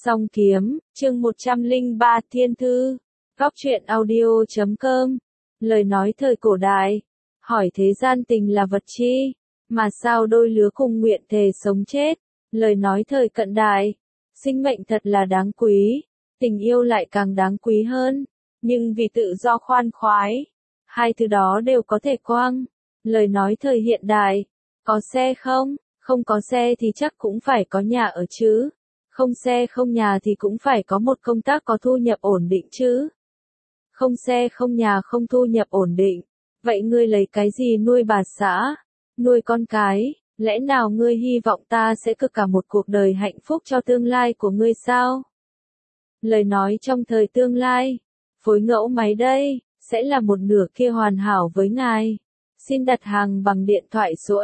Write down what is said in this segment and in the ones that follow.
Song Kiếm, chương 103 Thiên Thư, Góc truyện audio.com. Lời nói thời cổ đại, hỏi thế gian tình là vật chi, mà sao đôi lứa cùng nguyện thề sống chết. Lời nói thời cận đại, sinh mệnh thật là đáng quý, tình yêu lại càng đáng quý hơn, nhưng vì tự do khoan khoái, hai thứ đó đều có thể quăng. Lời nói thời hiện đại, có xe không? Không có xe thì chắc cũng phải có nhà ở chứ. Không xe không nhà thì cũng phải có một công tác có thu nhập ổn định chứ. Không xe không nhà không thu nhập ổn định. Vậy ngươi lấy cái gì nuôi bà xã? Nuôi con cái? Lẽ nào ngươi hy vọng ta sẽ cực cả một cuộc đời hạnh phúc cho tương lai của ngươi sao? Lời nói trong thời tương lai. Phối ngẫu máy đây, sẽ là một nửa kia hoàn hảo với ngài. Xin đặt hàng bằng điện thoại số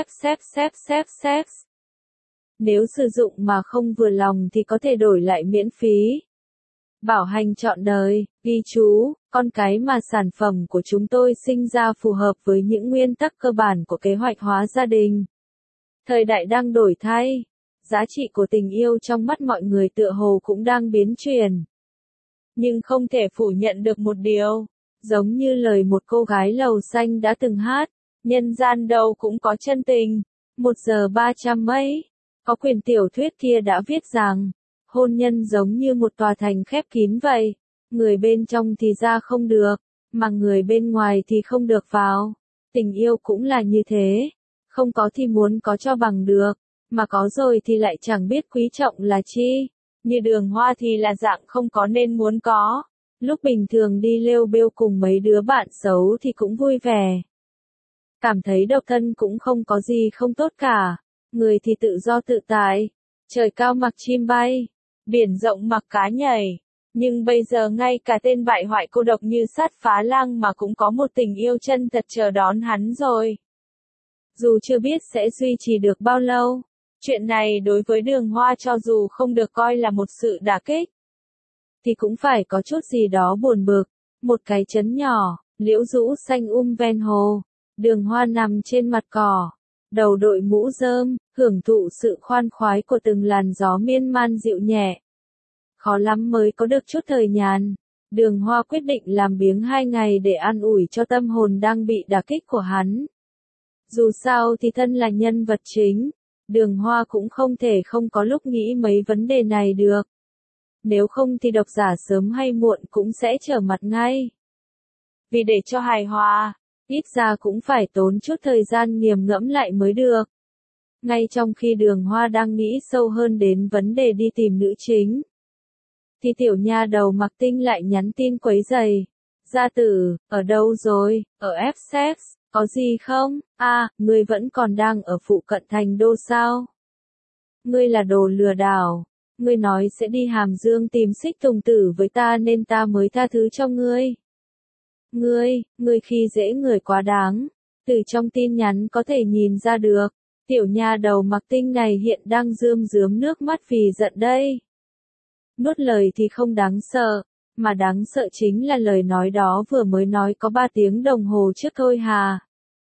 FFFFFFF. Nếu sử dụng mà không vừa lòng thì có thể đổi lại miễn phí. Bảo hành trọn đời, ghi chú, con cái mà sản phẩm của chúng tôi sinh ra phù hợp với những nguyên tắc cơ bản của kế hoạch hóa gia đình. Thời đại đang đổi thay, giá trị của tình yêu trong mắt mọi người tựa hồ cũng đang biến chuyển. Nhưng không thể phủ nhận được một điều, giống như lời một cô gái lầu xanh đã từng hát, nhân gian đâu cũng có chân tình, 1 giờ 300 mấy. Có quyền tiểu thuyết kia đã viết rằng, hôn nhân giống như một tòa thành khép kín vậy, người bên trong thì ra không được, mà người bên ngoài thì không được vào. Tình yêu cũng là như thế, không có thì muốn có cho bằng được, mà có rồi thì lại chẳng biết quý trọng là chi. Như Đường Hoa thì là dạng không có nên muốn có, lúc bình thường đi lêu bêu cùng mấy đứa bạn xấu thì cũng vui vẻ. Cảm thấy độc thân cũng không có gì không tốt cả. Người thì tự do tự tại, trời cao mặc chim bay, biển rộng mặc cá nhảy, nhưng bây giờ ngay cả tên bại hoại cô độc như Sát Phá Lang mà cũng có một tình yêu chân thật chờ đón hắn rồi. Dù chưa biết sẽ duy trì được bao lâu, chuyện này đối với Đường Hoa cho dù không được coi là một sự đả kích, thì cũng phải có chút gì đó buồn bực. Một cái trấn nhỏ, liễu rũ xanh ven hồ, Đường Hoa nằm trên mặt cỏ. Đầu đội mũ rơm, hưởng thụ sự khoan khoái của từng làn gió miên man dịu nhẹ. Khó lắm mới có được chút thời nhàn. Đường Hoa quyết định làm biếng 2 ngày để an ủi cho tâm hồn đang bị đả kích của hắn. Dù sao thì thân là nhân vật chính, Đường Hoa cũng không thể không có lúc nghĩ mấy vấn đề này được. Nếu không thì độc giả sớm hay muộn cũng sẽ trở mặt ngay. Vì để cho hài hòa, ít ra cũng phải tốn chút thời gian nghiền ngẫm lại mới được. Ngay trong khi Đường Hoa đang nghĩ sâu hơn đến vấn đề đi tìm nữ chính, thì tiểu nha đầu Mặc Tinh lại nhắn tin quấy rầy. Gia tử, ở đâu rồi, ở F-Sex, có gì không? Ngươi vẫn còn đang ở phụ cận thành đô sao? Ngươi là đồ lừa đảo. Ngươi nói sẽ đi Hàm Dương tìm Xích Tùng Tử với ta nên ta mới tha thứ cho ngươi. Ngươi khi dễ người quá đáng. Từ trong tin nhắn có thể nhìn ra được, tiểu nha đầu Mặc Tinh này hiện đang rơm rớm nước mắt vì giận đây. Nuốt lời thì không đáng sợ, mà đáng sợ chính là lời nói đó vừa mới nói có 3 tiếng đồng hồ trước thôi hà.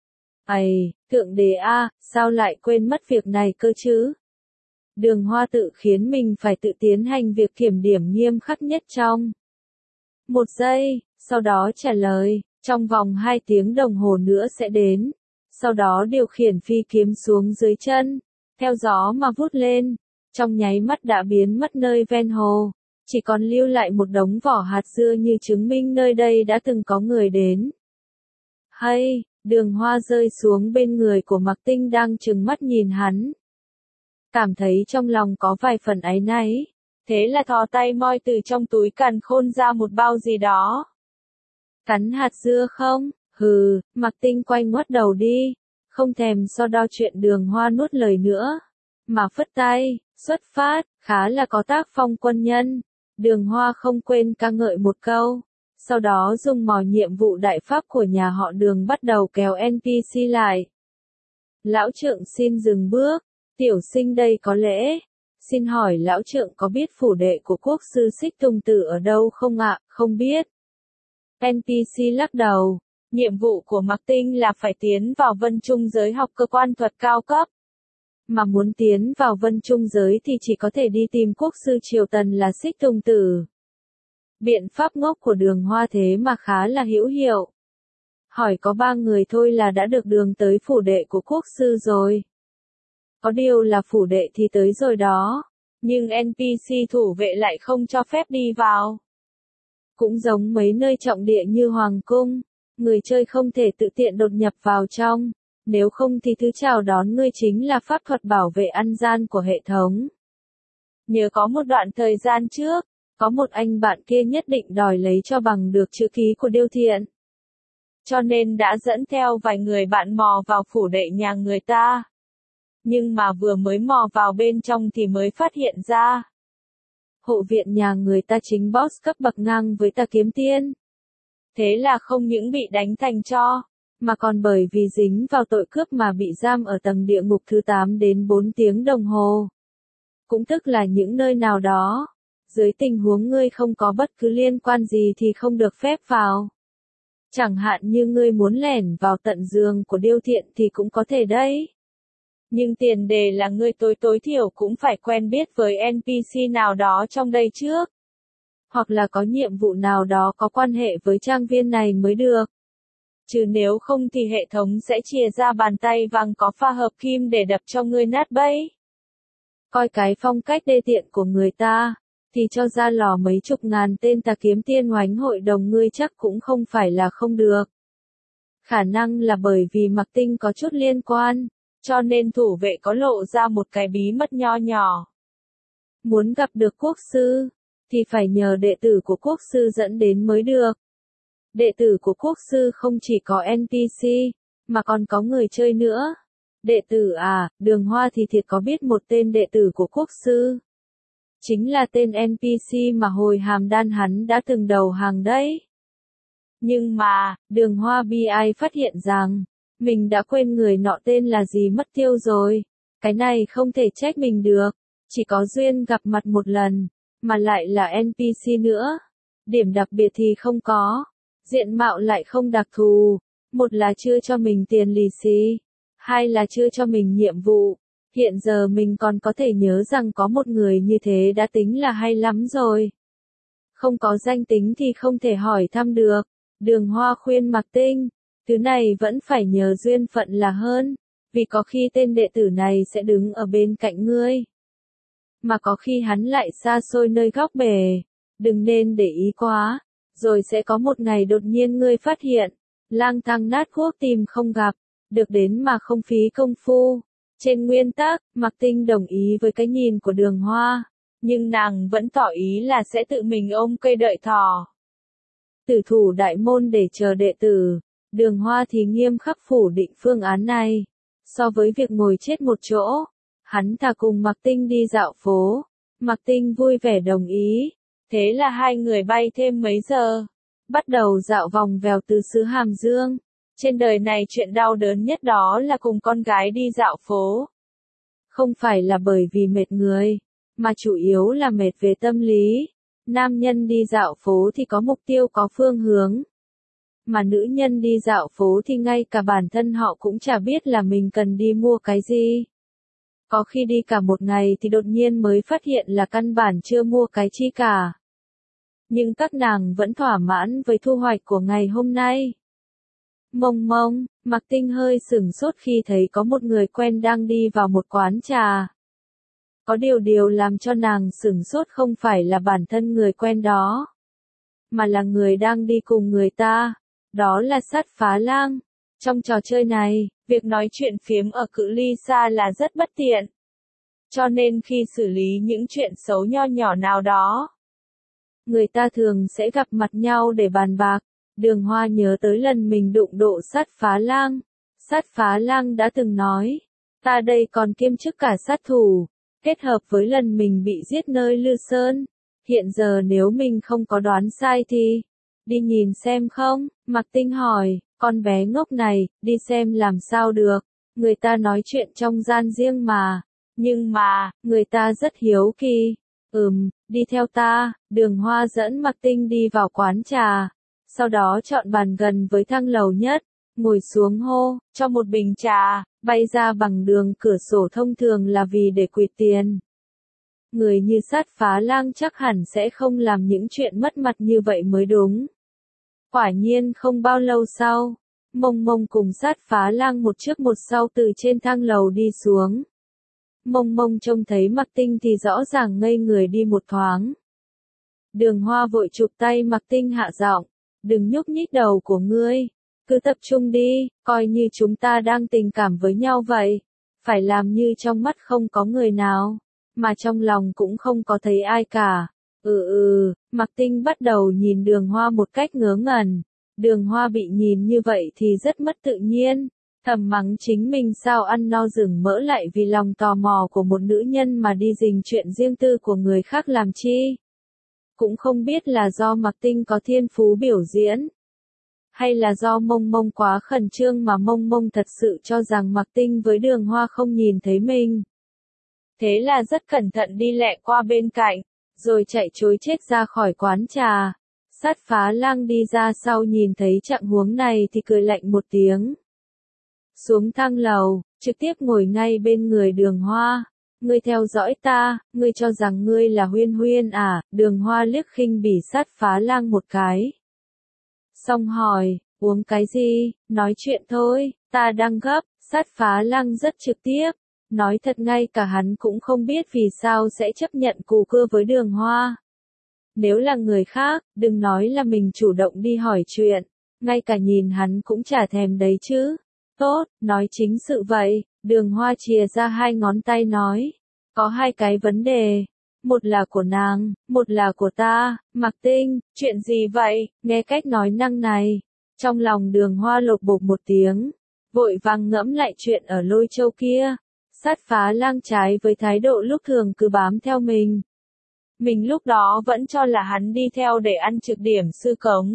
Thượng đế sao lại quên mất việc này cơ chứ? Đường Hoa tự khiến mình phải tự tiến hành việc kiểm điểm nghiêm khắc nhất trong 1 giây, sau đó trả lời, trong vòng 2 tiếng đồng hồ nữa sẽ đến. Sau đó điều khiển phi kiếm xuống dưới chân, theo gió mà vút lên, trong nháy mắt đã biến mất nơi ven hồ, chỉ còn lưu lại một đống vỏ hạt dưa như chứng minh nơi đây đã từng có người đến. Đường Hoa rơi xuống bên người của Mặc Tinh đang trừng mắt nhìn hắn. Cảm thấy trong lòng có vài phần áy náy, thế là thò tay moi từ trong túi càn khôn ra một bao gì đó. Cắn hạt dưa không? Mặc Tinh quay ngoắt đầu đi, không thèm so đo chuyện Đường Hoa nuốt lời nữa, mà phất tay, xuất phát, khá là có tác phong quân nhân. Đường Hoa không quên ca ngợi một câu, sau đó dùng mò nhiệm vụ đại pháp của nhà họ Đường bắt đầu kéo NPC lại. Lão trượng xin dừng bước, tiểu sinh đây có lễ. Xin hỏi lão trượng có biết phủ đệ của quốc sư Xích Tùng Tử ở đâu không ạ? Không biết. NPC lắc đầu. Nhiệm vụ của Mặc Tinh là phải tiến vào Vân Trung giới học cơ quan thuật cao cấp. mà muốn tiến vào Vân Trung giới thì chỉ có thể đi tìm quốc sư Triều Tần là Xích Tùng Tử. Biện pháp ngốc của Đường Hoa thế mà khá là hữu hiệu. Hỏi có 3 người thôi là đã được đường tới phủ đệ của quốc sư rồi. Có điều là phủ đệ thì tới rồi đó, nhưng NPC thủ vệ lại không cho phép đi vào. Cũng giống mấy nơi trọng địa như Hoàng Cung, người chơi không thể tự tiện đột nhập vào trong, nếu không thì thứ chào đón ngươi chính là pháp thuật bảo vệ ăn gian của hệ thống. Nhớ có một đoạn thời gian trước, có một anh bạn kia nhất định đòi lấy cho bằng được chữ ký của Điêu Thiện. Cho nên đã dẫn theo vài người bạn mò vào phủ đệ nhà người ta. Nhưng mà vừa mới mò vào bên trong thì mới phát hiện ra. Hộ viện nhà người ta chính boss cấp bậc ngang với Tà Kiếm Tiên. Thế là không những bị đánh thành tro, mà còn bởi vì dính vào tội cướp mà bị giam ở tầng địa ngục thứ 8 đến 4 tiếng đồng hồ. Cũng tức là những nơi nào đó, dưới tình huống ngươi không có bất cứ liên quan gì thì không được phép vào. Chẳng hạn như ngươi muốn lẻn vào tận giường của Điêu Thiện thì cũng có thể đấy. Nhưng tiền đề là ngươi tối thiểu cũng phải quen biết với NPC nào đó trong đây trước. Hoặc là có nhiệm vụ nào đó có quan hệ với trang viên này mới được. Chứ nếu không thì hệ thống sẽ chìa ra bàn tay vàng có pha hợp kim để đập cho ngươi nát bẫy. Coi cái phong cách đê tiện của người ta, thì cho ra lò mấy chục ngàn tên Tà Kiếm Tiên oánh hội đồng ngươi chắc cũng không phải là không được. Khả năng là bởi vì Mặc Tinh có chút liên quan, cho nên thủ vệ có lộ ra một cái bí mật nho nhỏ. Muốn gặp được quốc sư, thì phải nhờ đệ tử của quốc sư dẫn đến mới được. Đệ tử của quốc sư không chỉ có NPC, mà còn có người chơi nữa. Đệ tử à, Đường Hoa thì thiệt có biết một tên đệ tử của quốc sư. Chính là tên NPC mà hồi Hàm Đan hắn đã từng đầu hàng đấy. Nhưng mà, Đường Hoa bi ai phát hiện rằng, mình đã quên người nọ tên là gì mất tiêu rồi. Cái này không thể trách mình được, chỉ có duyên gặp mặt một lần, mà lại là NPC nữa. Điểm đặc biệt thì không có, diện mạo lại không đặc thù, một là chưa cho mình tiền lì xì, hai là chưa cho mình nhiệm vụ. Hiện giờ mình còn có thể nhớ rằng có một người như thế đã tính là hay lắm rồi. Không có danh tính thì không thể hỏi thăm được. Đường Hoa khuyên Mặc Tinh, thứ này vẫn phải nhờ duyên phận là hơn, vì có khi tên đệ tử này sẽ đứng ở bên cạnh ngươi. Mà có khi hắn lại xa xôi nơi góc bể, đừng nên để ý quá, rồi sẽ có một ngày đột nhiên ngươi phát hiện, lang thang nát quốc tìm không gặp, được đến mà không phí công phu. Trên nguyên tắc, Mặc Tinh đồng ý với cái nhìn của Đường Hoa, nhưng nàng vẫn tỏ ý là sẽ tự mình ôm cây đợi thỏ. Tử thủ đại môn để chờ đệ tử, Đường Hoa thì nghiêm khắc phủ định phương án này. So với việc ngồi chết một chỗ, hắn thà cùng Mặc Tinh đi dạo phố. Mặc Tinh vui vẻ đồng ý, thế là hai người bay thêm mấy giờ, bắt đầu dạo vòng vèo từ xứ Hàm Dương. Trên đời này chuyện đau đớn nhất đó là cùng con gái đi dạo phố. Không phải là bởi vì mệt người, mà chủ yếu là mệt về tâm lý. Nam nhân đi dạo phố thì có mục tiêu có phương hướng. Mà nữ nhân đi dạo phố thì ngay cả bản thân họ cũng chả biết là mình cần đi mua cái gì. Có khi đi cả một ngày thì đột nhiên mới phát hiện là căn bản chưa mua cái chi cả. Nhưng các nàng vẫn thỏa mãn với thu hoạch của ngày hôm nay. Mông, Mặc Tinh hơi sửng sốt khi thấy có một người quen đang đi vào một quán trà. Có điều làm cho nàng sửng sốt không phải là bản thân người quen đó, mà là người đang đi cùng người ta, đó là Sát Phá Lang. Trong trò chơi này, việc nói chuyện phiếm ở cự ly xa là rất bất tiện. Cho nên khi xử lý những chuyện xấu nho nhỏ nào đó, người ta thường sẽ gặp mặt nhau để bàn bạc. Đường Hoa nhớ tới lần mình đụng độ Sát Phá Lang. Sát Phá Lang đã từng nói, ta đây còn kiêm chức cả sát thủ, kết hợp với lần mình bị giết nơi Lư Sơn. Hiện giờ nếu mình không có đoán sai thì, đi nhìn xem không? Mặc Tinh hỏi, con bé ngốc này, đi xem làm sao được, người ta nói chuyện trong gian riêng mà. Nhưng mà, người ta rất hiếu kỳ. Đi theo ta. Đường Hoa dẫn Mặc Tinh đi vào quán trà. Sau đó chọn bàn gần với thang lầu nhất, ngồi xuống hô, cho một bình trà. bay ra bằng đường cửa sổ thông thường là vì để quỵt tiền. Người như Sát Phá Lang chắc hẳn sẽ không làm những chuyện mất mặt như vậy mới đúng. Quả nhiên không bao lâu sau, Mông Mông cùng Sát Phá Lang một trước một sau từ trên thang lầu đi xuống. Mông Mông trông thấy Mạc Tinh thì rõ ràng ngây người đi một thoáng. Đường Hoa vội chụp tay Mạc Tinh hạ giọng, đừng nhúc nhích đầu của ngươi, cứ tập trung đi, coi như chúng ta đang tình cảm với nhau vậy, phải làm như trong mắt không có người nào, mà trong lòng cũng không có thấy ai cả. Mạc Tinh bắt đầu nhìn Đường Hoa một cách ngớ ngẩn. Đường Hoa bị nhìn như vậy thì rất mất tự nhiên, thầm mắng chính mình sao ăn no rừng mỡ lại vì lòng tò mò của một nữ nhân mà đi rình chuyện riêng tư của người khác làm chi. Cũng không biết là do Mạc Tinh có thiên phú biểu diễn, hay là do Mông Mông quá khẩn trương mà Mông Mông thật sự cho rằng Mạc Tinh với Đường Hoa không nhìn thấy mình. Thế là rất cẩn thận đi lẹ qua bên cạnh, rồi chạy trối chết ra khỏi quán trà. Sát Phá Lang đi ra sau nhìn thấy trạng huống này thì cười lạnh một tiếng. Xuống thang lầu, trực tiếp ngồi ngay bên người Đường Hoa. Ngươi theo dõi ta, ngươi cho rằng ngươi là Huyên Huyên à? Đường Hoa liếc khinh bỉ Sát Phá Lang một cái. Xong hỏi, uống cái gì, nói chuyện thôi, ta đang gấp. Sát Phá Lang rất trực tiếp, nói thật ngay cả hắn cũng không biết vì sao sẽ chấp nhận cù cưa với Đường Hoa. Nếu là người khác, đừng nói là mình chủ động đi hỏi chuyện, ngay cả nhìn hắn cũng chả thèm đấy chứ. Tốt, nói chính sự vậy. Đường Hoa chìa ra hai ngón tay nói, có hai cái vấn đề, một là của nàng, một là của ta. Mạc Tinh, chuyện gì vậy? Nghe cách nói năng này, trong lòng Đường Hoa lột bột một tiếng, vội vàng ngẫm lại chuyện ở Lôi Châu kia. Sát Phá Lang trái với thái độ lúc thường cứ bám theo mình. Mình lúc đó vẫn cho là hắn đi theo để ăn trực điểm sư cống.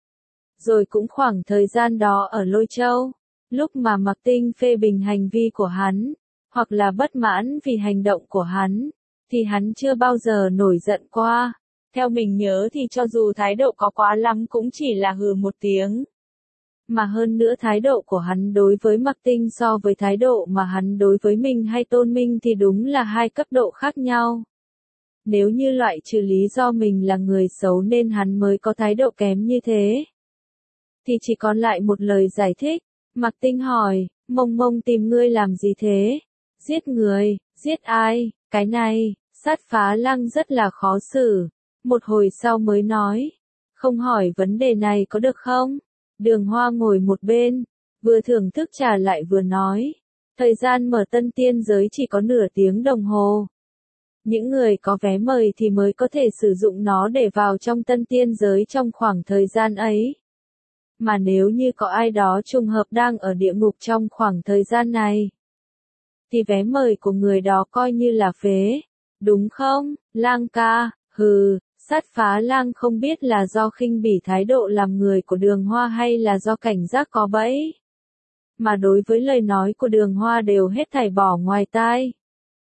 Rồi cũng khoảng thời gian đó ở Lôi Châu, lúc mà Mạc Tinh phê bình hành vi của hắn, hoặc là bất mãn vì hành động của hắn, thì hắn chưa bao giờ nổi giận qua. Theo mình nhớ thì cho dù thái độ có quá lắm cũng chỉ là hừ một tiếng. Mà hơn nữa thái độ của hắn đối với Mạc Tinh so với thái độ mà hắn đối với mình hay Tôn Minh thì đúng là hai cấp độ khác nhau. Nếu như loại trừ lý do mình là người xấu nên hắn mới có thái độ kém như thế, thì chỉ còn lại một lời giải thích. Mạc Tinh hỏi, Mông Mông tìm ngươi làm gì thế? Giết người, giết ai? Cái này, Sát Phá Lang rất là khó xử. Một hồi sau mới nói, không hỏi vấn đề này có được không? Đường Hoa ngồi một bên, vừa thưởng thức trà lại vừa nói, thời gian mở Tân Tiên Giới chỉ có nửa tiếng đồng hồ. Những người có vé mời thì mới có thể sử dụng nó để vào trong Tân Tiên Giới trong khoảng thời gian ấy. Mà nếu như có ai đó trùng hợp đang ở địa ngục trong khoảng thời gian này, thì vé mời của người đó coi như là phế. Đúng không, Lang ca? Hừ. Sát Phá Lang không biết là do khinh bỉ thái độ làm người của Đường Hoa hay là do cảnh giác có bẫy. Mà đối với lời nói của Đường Hoa đều hết thảy bỏ ngoài tai.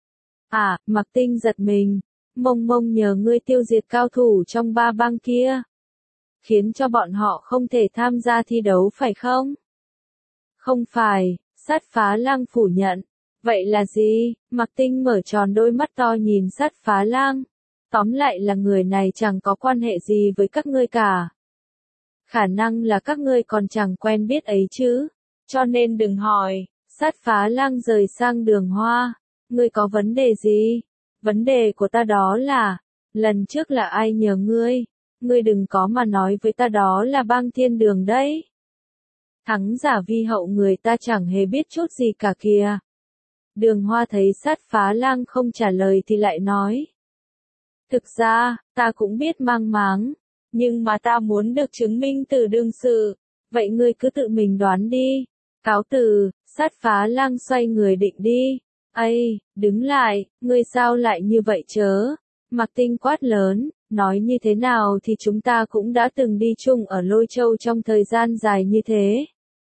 À, Mạc Tinh giật mình. Mông Mông nhờ ngươi tiêu diệt cao thủ trong ba bang kia, khiến cho bọn họ không thể tham gia thi đấu phải không? Không phải, Sát Phá Lang phủ nhận. Vậy là gì? Mạc Tinh mở tròn đôi mắt to nhìn Sát Phá Lang. Tóm lại là người này chẳng có quan hệ gì với các ngươi cả. Khả năng là các ngươi còn chẳng quen biết ấy chứ. Cho nên đừng hỏi. Sát Phá Lang rời sang Đường Hoa. Ngươi có vấn đề gì? Vấn đề của ta đó là, lần trước là ai nhờ ngươi? Ngươi đừng có mà nói với ta đó là bang Thiên Đường đấy. Thắng giả vi hậu người ta chẳng hề biết chút gì cả kìa. Đường Hoa thấy Sát Phá Lang không trả lời thì lại nói. Thực ra, ta cũng biết mang máng, nhưng mà ta muốn được chứng minh từ đương sự. Vậy ngươi cứ tự mình đoán đi. Cáo từ. Sát Phá Lang xoay người định đi. Ây, đứng lại, ngươi sao lại như vậy chớ? Mạc Tinh quát lớn, nói như thế nào thì chúng ta cũng đã từng đi chung ở Lôi Châu trong thời gian dài như thế.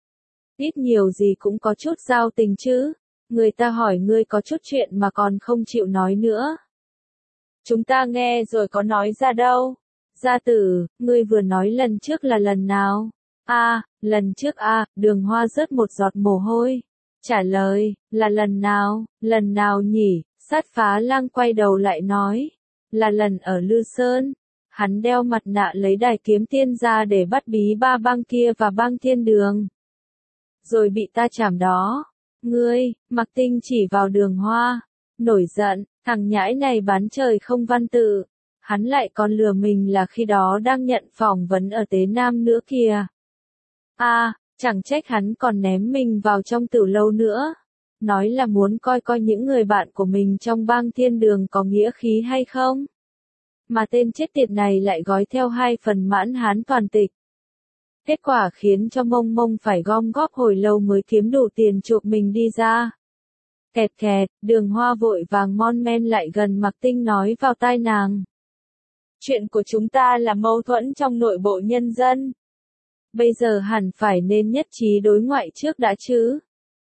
Ít nhiều gì cũng có chút giao tình chứ. Người ta hỏi ngươi có chút chuyện mà còn không chịu nói nữa. Chúng ta nghe rồi có nói ra đâu. Gia tử, ngươi vừa nói lần trước là lần nào? Lần trước Đường Hoa rớt một giọt mồ hôi. Trả lời, là lần nào nhỉ? Sát Phá Lang quay đầu lại nói, là lần ở Lư Sơn. Hắn đeo mặt nạ lấy đài kiếm tiên ra để bắt bí ba bang kia và bang thiên đường. Rồi bị ta chảm đó. Ngươi, Mạc Tinh chỉ vào Đường Hoa. Nổi giận, thằng nhãi này bán trời không văn tự. Hắn lại còn lừa mình là khi đó đang nhận phỏng vấn ở Tế Nam nữa kìa. Chẳng trách hắn còn ném mình vào trong tử lâu nữa. Nói là muốn coi coi những người bạn của mình trong bang thiên đường có nghĩa khí hay không. Mà tên chết tiệt này lại gói theo 2 phần mãn hán toàn tịch. Kết quả khiến cho Mông Mông phải gom góp hồi lâu mới kiếm đủ tiền chuộc mình đi ra. Kẹt kẹt, Đường Hoa vội vàng mon men lại gần Mạc Tinh nói vào tai nàng. Chuyện của chúng ta là mâu thuẫn trong nội bộ nhân dân. Bây giờ hẳn phải nên nhất trí đối ngoại trước đã chứ.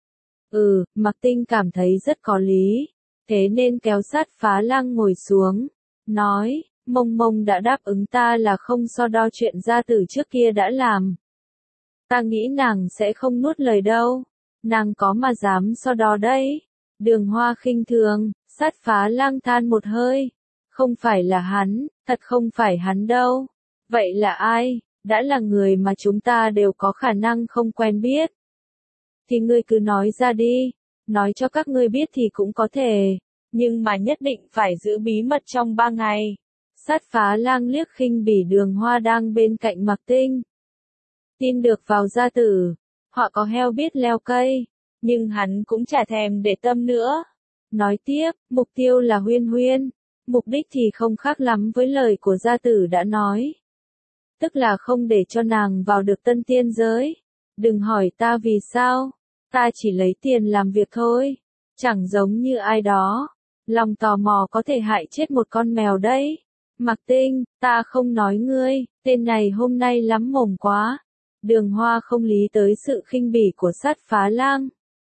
Mạc Tinh cảm thấy rất có lý. Thế nên kéo Sát Phá Lang ngồi xuống. Nói, Mông Mông đã đáp ứng ta là không so đo chuyện gia tử trước kia đã làm. Ta nghĩ nàng sẽ không nuốt lời đâu. Nàng có mà dám so đo đấy. Đường Hoa khinh thường, Sát Phá Lang than một hơi. Không phải là hắn, thật không phải hắn đâu. Vậy là ai? Đã là người mà chúng ta đều có khả năng không quen biết. Thì ngươi cứ nói ra đi. Nói cho các ngươi biết thì cũng có thể. Nhưng mà nhất định phải giữ bí mật trong 3 ngày. Sát Phá Lang liếc khinh bỉ Đường Hoa đang bên cạnh Mạc Tinh. Tin được vào gia tử. Họ có heo biết leo cây. Nhưng hắn cũng chả thèm để tâm nữa. Nói tiếp, mục tiêu là Huyên Huyên. Mục đích thì không khác lắm với lời của gia tử đã nói. Tức là không để cho nàng vào được tân tiên giới. Đừng hỏi ta vì sao. Ta chỉ lấy tiền làm việc thôi. Chẳng giống như ai đó. Lòng tò mò có thể hại chết một con mèo đấy. Mạc Tinh, ta không nói ngươi, tên này hôm nay lắm mồm quá. Đường Hoa không lý tới sự khinh bỉ của Sát Phá Lang.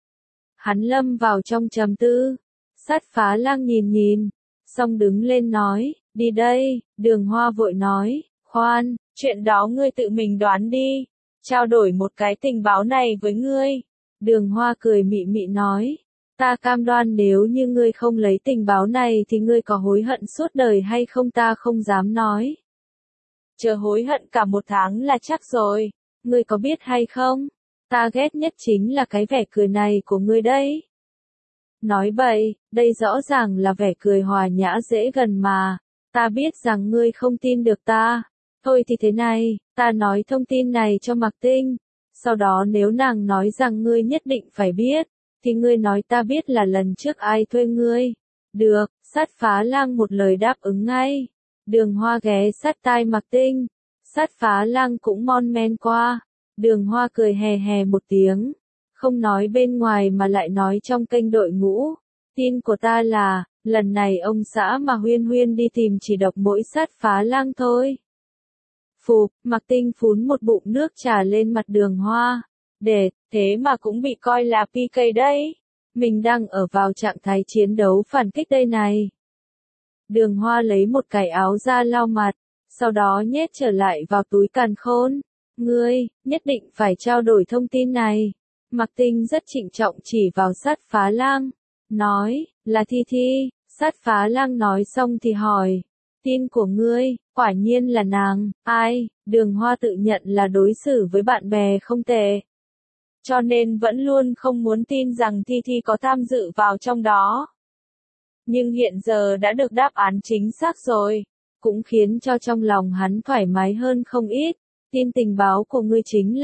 Hắn lâm vào trong trầm tư. Sát Phá Lang nhìn, xong đứng lên nói, đi đây. Đường Hoa vội nói, khoan, chuyện đó ngươi tự mình đoán đi. Trao đổi một cái tình báo này với ngươi. Đường Hoa cười mị mị nói, ta cam đoan nếu như ngươi không lấy tình báo này thì ngươi có hối hận suốt đời hay không ta không dám nói. Chờ hối hận cả 1 tháng là chắc rồi, ngươi có biết hay không? Ta ghét nhất chính là cái vẻ cười này của ngươi đấy. Nói bậy, đây rõ ràng là vẻ cười hòa nhã dễ gần mà. Ta biết rằng ngươi không tin được ta. Thôi thì thế này, ta nói thông tin này cho Mạc Tinh. Sau đó nếu nàng nói rằng ngươi nhất định phải biết, thì ngươi nói ta biết là lần trước ai thuê ngươi. Được, Sát Phá Lang một lời đáp ứng ngay. Đường Hoa ghé sát tai Mạc Tinh. Sát Phá Lang cũng mon men qua. Đường Hoa cười hè hè một tiếng. Không nói bên ngoài mà lại nói trong kênh đội ngũ. Tin của ta là, lần này ông xã mà Huyên Huyên đi tìm chỉ độc mỗi Sát Phá Lang thôi. Phụp, Mạc Tinh phún một bụng nước trà lên mặt Đường Hoa. Thế mà cũng bị coi là PK đấy. Mình đang ở vào trạng thái chiến đấu phản kích đây này. Đường Hoa lấy một cái áo ra lau mặt, sau đó nhét trở lại vào túi càn khôn. Ngươi, nhất định phải trao đổi thông tin này. Mạc Tinh rất trịnh trọng chỉ vào Sát Phá Lang. Nói, là Thi Thi. Sát Phá Lang nói xong thì hỏi. Tin của ngươi, quả nhiên là nàng. Ai? Đường Hoa tự nhận là đối xử với bạn bè không tệ. Cho nên vẫn luôn không muốn tin rằng Thi Thi có tham dự vào trong đó. Nhưng hiện giờ đã được đáp án chính xác rồi. Cũng khiến cho trong lòng hắn thoải mái hơn không ít. Tin tình báo của ngươi chính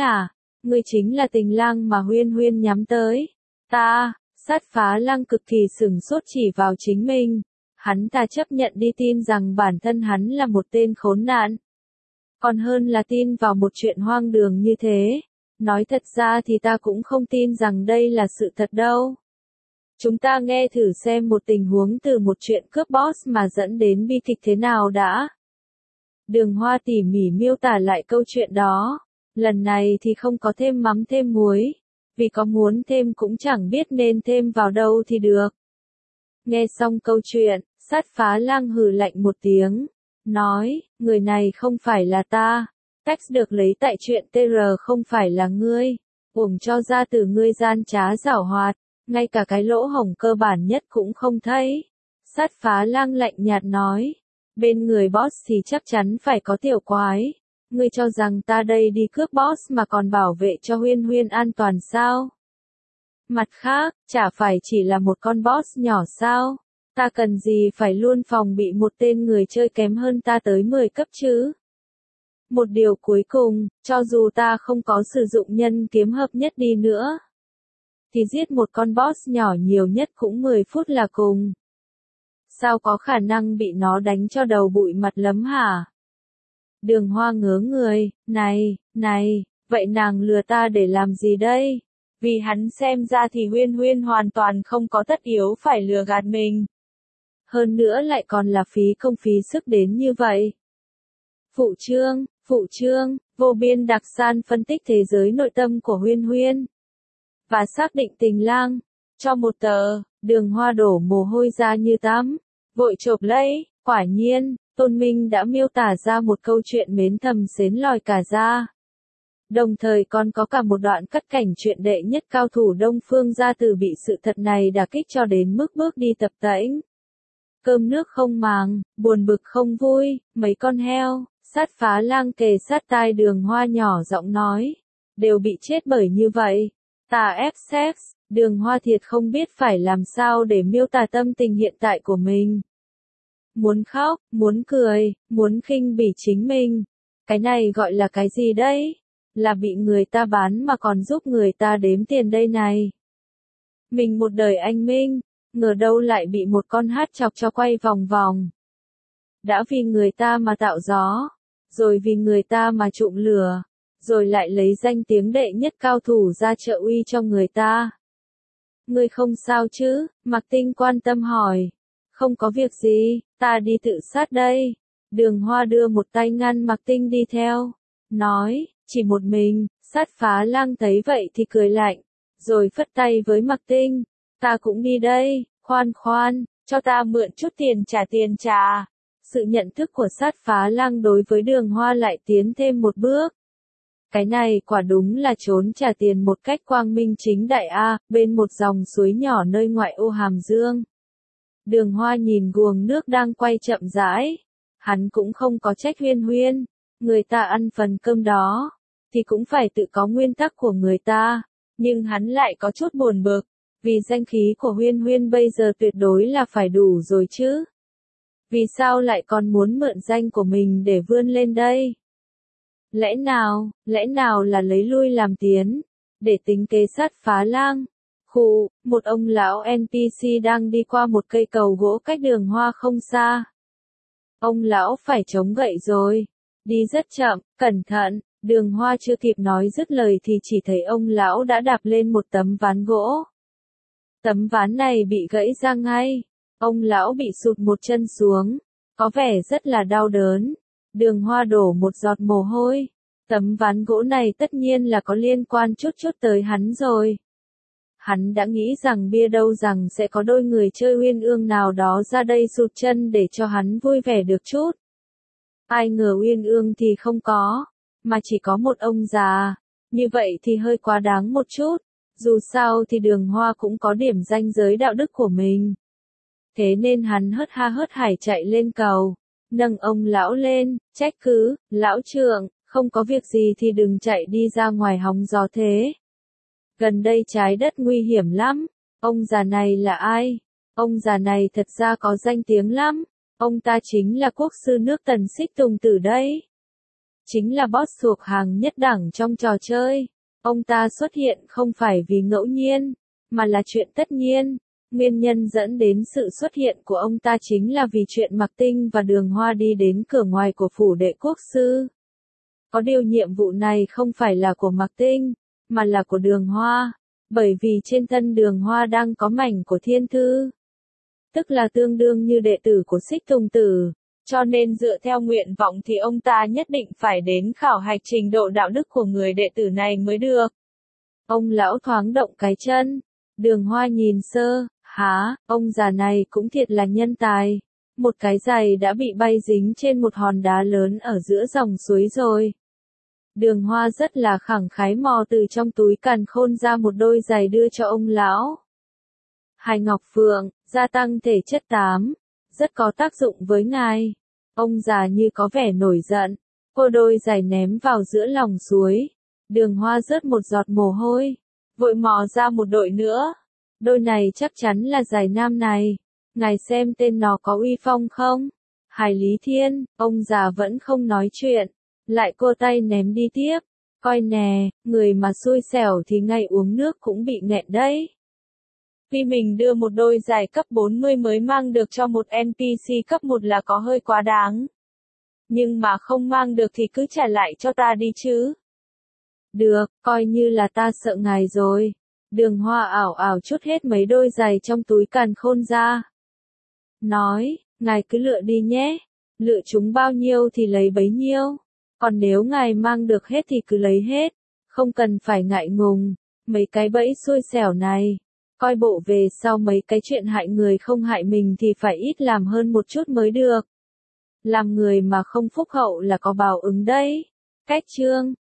là tình lang mà Huyên Huyên nhắm tới. Ta, Sát Phá Lang cực kỳ sửng sốt chỉ vào chính mình. Hắn ta chấp nhận đi tin rằng bản thân hắn là một tên khốn nạn. Còn hơn là tin vào một chuyện hoang đường như thế. Nói thật ra thì ta cũng không tin rằng đây là sự thật đâu. Chúng ta nghe thử xem một tình huống từ một chuyện cướp boss mà dẫn đến bi kịch thế nào đã. Đường Hoa tỉ mỉ miêu tả lại câu chuyện đó. Lần này thì không có thêm mắm thêm muối. Vì có muốn thêm cũng chẳng biết nên thêm vào đâu thì được. Nghe xong câu chuyện, Sát Phá Lang hừ lạnh một tiếng. Nói, người này không phải là ta. Text được lấy tại chuyện TR không phải là ngươi. Uổng cho gia tử ngươi gian trá giảo hoạt, ngay cả cái lỗ hổng cơ bản nhất cũng không thấy. Sát Phá Lang lạnh nhạt nói, bên người boss thì chắc chắn phải có tiểu quái. Ngươi cho rằng ta đây đi cướp boss mà còn bảo vệ cho Huyên Huyên an toàn sao? Mặt khác, chả phải chỉ là một con boss nhỏ sao? Ta cần gì phải luôn phòng bị một tên người chơi kém hơn ta tới 10 cấp chứ? Một điều cuối cùng, cho dù ta không có sử dụng nhân kiếm hợp nhất đi nữa, thì giết một con boss nhỏ nhiều nhất cũng 10 phút là cùng. Sao có khả năng bị nó đánh cho đầu bụi mặt lấm hả? Đường Hoa ngớ người, này, vậy nàng lừa ta để làm gì đây? Vì hắn xem ra thì Huyên Huyên hoàn toàn không có tất yếu phải lừa gạt mình. Hơn nữa lại còn là phí công phí sức đến như vậy. Phụ trương, vô biên đặc san phân tích thế giới nội tâm của Huyên Huyên. Và xác định tình lang, cho một tờ, Đường Hoa đổ mồ hôi ra như tắm, vội chộp lấy, quả nhiên, Tôn Minh đã miêu tả ra một câu chuyện mến thầm xến lòi cả ra. Đồng thời còn có cả một đoạn cắt cảnh chuyện đệ nhất cao thủ Đông Phương gia tử bị sự thật này đả kích cho đến mức bước đi tập tễnh. Cơm nước không màng, buồn bực không vui, mấy con heo, Sát Phá Lang kề sát tai Đường Hoa nhỏ giọng nói, đều bị chết bởi như vậy. Ta ép sex, Đường Hoa thiệt không biết phải làm sao để miêu tả tâm tình hiện tại của mình. Muốn khóc, muốn cười, muốn khinh bỉ chính mình. Cái này gọi là cái gì đấy? Là bị người ta bán mà còn giúp người ta đếm tiền đây này. Mình một đời anh minh, ngờ đâu lại bị một con hát chọc cho quay vòng vòng. Đã vì người ta mà tạo gió, rồi vì người ta mà trụm lửa, rồi lại lấy danh tiếng đệ nhất cao thủ ra trợ uy cho người ta. Ngươi không sao chứ? Mạc Tinh quan tâm hỏi. Không có việc gì, ta đi tự sát đây. Đường Hoa đưa một tay ngăn Mạc Tinh đi theo. Nói, chỉ một mình. Sát Phá Lang thấy vậy thì cười lạnh. Rồi phất tay với Mạc Tinh. Ta cũng đi đây, khoan, cho ta mượn chút tiền trả. Sự nhận thức của Sát Phá Lang đối với Đường Hoa lại tiến thêm một bước. Cái này quả đúng là trốn trả tiền một cách quang minh chính đại a, bên một dòng suối nhỏ nơi ngoại ô Hàm Dương. Đường Hoa nhìn guồng nước đang quay chậm rãi. Hắn cũng không có trách Huyên Huyên. Người ta ăn phần cơm đó, thì cũng phải tự có nguyên tắc của người ta. Nhưng hắn lại có chút buồn bực. Vì danh khí của Huyên Huyên bây giờ tuyệt đối là phải đủ rồi chứ. Vì sao lại còn muốn mượn danh của mình để vươn lên đây? Lẽ nào là lấy lui làm tiến, để tính kế Sát Phá Lang? Một ông lão NPC đang đi qua một cây cầu gỗ cách Đường Hoa không xa. Ông lão phải chống gậy rồi. Đi rất chậm, cẩn thận, Đường Hoa chưa kịp nói dứt lời thì chỉ thấy ông lão đã đạp lên một tấm ván gỗ. Tấm ván này bị gãy ra ngay. Ông lão bị sụt một chân xuống. Có vẻ rất là đau đớn. Đường Hoa đổ một giọt mồ hôi. Tấm ván gỗ này tất nhiên là có liên quan chút tới hắn rồi. Hắn đã nghĩ rằng bia đâu rằng sẽ có đôi người chơi uyên ương nào đó ra đây sụt chân để cho hắn vui vẻ được chút. Ai ngờ uyên ương thì không có, mà chỉ có một ông già. Như vậy thì hơi quá đáng một chút. Dù sao thì Đường Hoa cũng có điểm ranh giới đạo đức của mình. Thế nên hắn hớt ha hớt hải chạy lên cầu, nâng ông lão lên, trách cứ, lão trượng, không có việc gì thì đừng chạy đi ra ngoài hóng gió thế. Gần đây trái đất nguy hiểm lắm. Ông già này là ai? Ông già này thật ra có danh tiếng lắm. Ông ta chính là quốc sư nước Tần Xích Tùng Tử đấy. Chính là boss thuộc hàng nhất đẳng trong trò chơi. Ông ta xuất hiện không phải vì ngẫu nhiên, mà là chuyện tất nhiên. Nguyên nhân dẫn đến sự xuất hiện của ông ta chính là vì chuyện Mạc Tinh và Đường Hoa đi đến cửa ngoài của phủ đệ quốc sư. Có điều nhiệm vụ này không phải là của Mạc Tinh, mà là của Đường Hoa, bởi vì trên thân Đường Hoa đang có mảnh của thiên thư. Tức là tương đương như đệ tử của Xích Tùng Tử, cho nên dựa theo nguyện vọng thì ông ta nhất định phải đến khảo hạch trình độ đạo đức của người đệ tử này mới được. Ông lão thoáng động cái chân, Đường Hoa nhìn sơ, ông già này cũng thiệt là nhân tài. Một cái giày đã bị bay dính trên một hòn đá lớn ở giữa dòng suối rồi. Đường Hoa rất là khẳng khái mò từ trong túi càn khôn ra một đôi giày đưa cho ông lão. Hải Ngọc Phượng, gia tăng thể chất 8, rất có tác dụng với ngài. Ông già như có vẻ nổi giận, cô đôi giày ném vào giữa lòng suối. Đường Hoa rớt một giọt mồ hôi, vội mò ra một đội nữa. Đôi này chắc chắn là giày nam này, ngài xem tên nó có uy phong không? Hải Lý Thiên, ông già vẫn không nói chuyện, lại cua tay ném đi tiếp. Coi nè, người mà xui xẻo thì ngay uống nước cũng bị nghẹn đấy. Vì mình đưa một đôi giày cấp 40 mới mang được cho một NPC cấp 1 là có hơi quá đáng. Nhưng mà không mang được thì cứ trả lại cho ta đi chứ. Được, coi như là ta sợ ngài rồi. Đường Hoa ảo ảo trút hết mấy đôi giày trong túi càn khôn ra. Nói, ngài cứ lựa đi nhé. Lựa chúng bao nhiêu thì lấy bấy nhiêu. Còn nếu ngài mang được hết thì cứ lấy hết. Không cần phải ngại ngùng. Mấy cái bẫy xui xẻo này. Coi bộ về sau mấy cái chuyện hại người không hại mình thì phải ít làm hơn một chút mới được. Làm người mà không phúc hậu là có báo ứng đấy. Cách chương